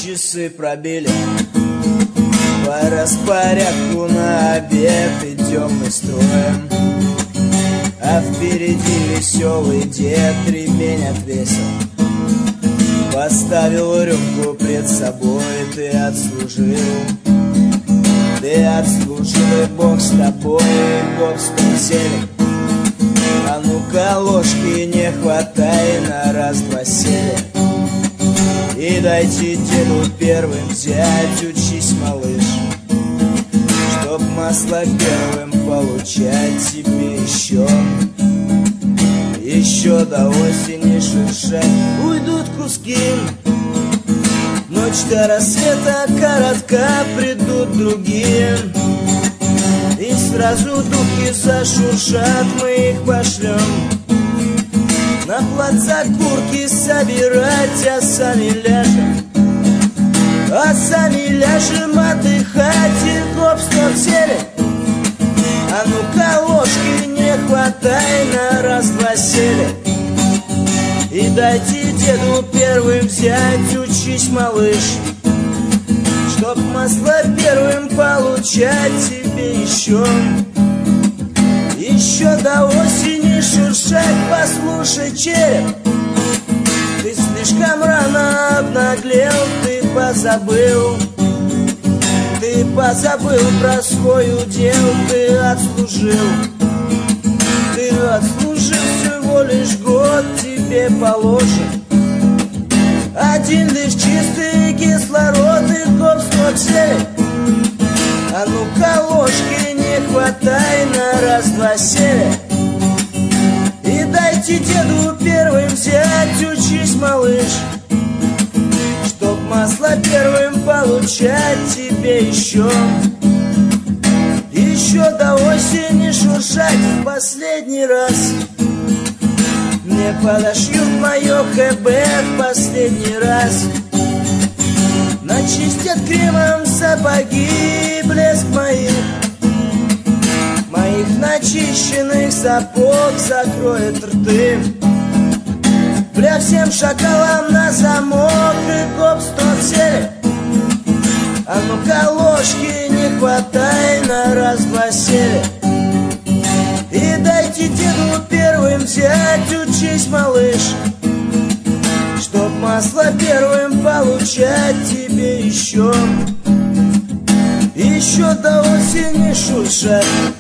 часы пробили, по распорядку на обед идем мы строем. А впереди веселый дед ремень отвесил, поставил рюмку пред собой. Ты отслужил, и Бог с тобой, и Бог с тем. А ну-ка ложки не хватай, на раз-два сели. И дайте деду первым взять, учись, малыш, чтоб масло первым получать тебе еще до осени шуршать. Уйдут куски, ночь до рассвета коротка, придут другие, и сразу духи зашуршат, мы их пошлем на плац окурки собирать, а сами ляжем отдыхать. И гоп-стоп сели, а ну-ка ложки не хватай, на раз-два сели. И дайте деду первым взять, учись, малыш, чтоб масло первым получать тебе еще до осени шуршать. Послушай, череп, ты слишком рано обнаглел, ты позабыл про свой удел. Ты отслужил всего лишь год, тебе положен один лишь чистый кислород. И гоп-стоп сели, а ну-ка ложки не хватай, на раз-два сели. И дайте деду первым взять, учись, малыш, чтоб масло первым получать тебе еще до осени шуршать. В последний раз мне подошьют мое ХБ, в последний раз начистят кремом сапоги, блеск моих начищенных сапог закроет рты. Бля, всем шакалам на замок. И гоп-стоп сели, а ну-ка ложки не хватай, на раз-два сели. И дайте деду первым взять, учись, малыш, чтоб масло первым получать тебе еще до осени шуршать.